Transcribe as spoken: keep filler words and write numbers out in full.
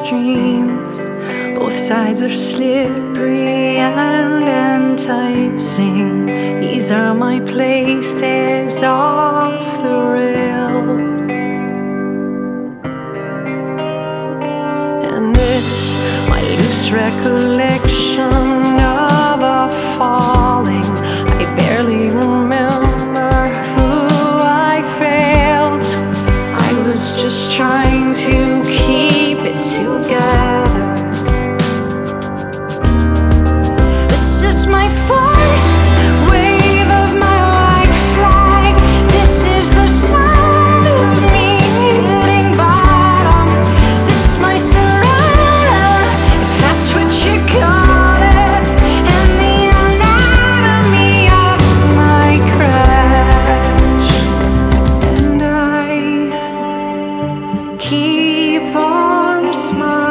streams. Both sides are slippery and enticing. These are my places off the rails. And this, my loose recollection of a falling. I barely remember who I failed. I was just trying to keep it together. This is my first wave of my white flag. This is the sound of me hitting bottom. This is my surrender, if that's what you call it, and the anatomy of my crash. And I keep on smiling.